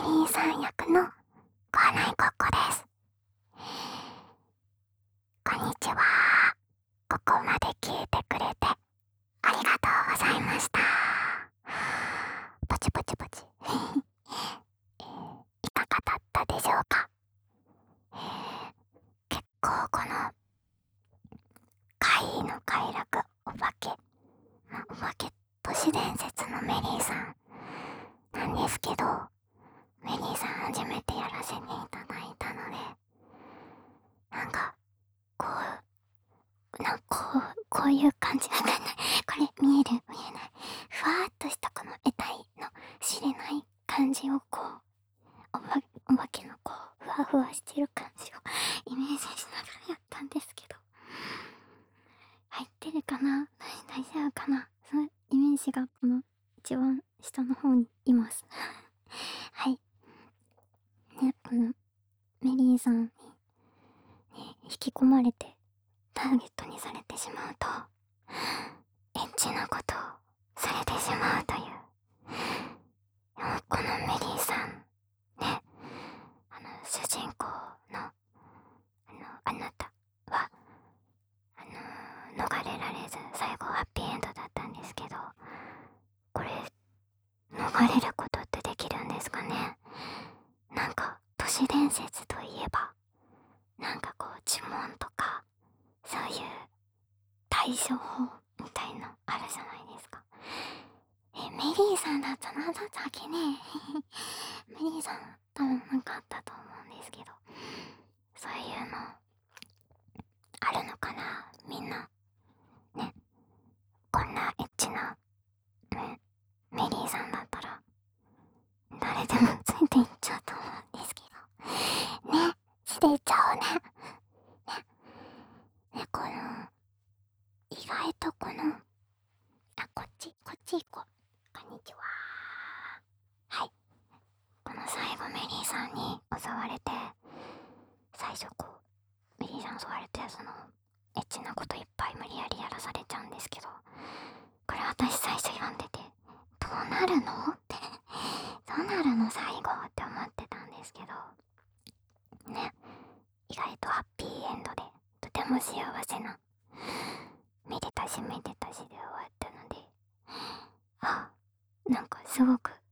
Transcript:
リーさん役のご案内ごっこです。こんにちは。ここまで聞いてくれてありがとうございました。ポチポチポチいかがだったでしょうか。結構この怪異の快楽お化け、お化け都市伝説のメリーさんなんですけど、メリーさん初めてやらせていただいたので、なんかこういう感じわかんない。これ見える見えない。ふわーっとしたこの得体の知れない感じをお化けのふわふわしてる感じをイメージしながらやったんですけど、入ってるかな、大丈夫かな。そのイメージがこの一番下の方にいますはいね、このメリーさんに、引き込まれてターゲットにされてしまうとエッチなことをされてしまうという。このメリーさんね、主人公のあなたは逃れられず最後ハッピーエンドだったんですけど、これ逃れることってできるんですかね。なんか都市伝説といえばなんか呪文とかそういう対処法みたいのあるじゃないですか。メリーさんだったなんだったっけねメリーさん多分なんかあったと思うんですけど、そういうのあるのかな、みんなね。こんなエッチな、メリーさんだったら誰でもついていっちゃうと思うんですけどね。していっちゃうね。この意外とこっち行こう。こんにちは。はい、この最後メリーさんに襲われて、最初メリーさん襲われてエッチなこといっぱい無理やりやらされちゃうんですけど、これ私最初読んでてどうなるのってどうなるの最後って思ってたんですけどね、意外とハッピーエンドでとても幸せな、めでたしで終わったので、なんかすごく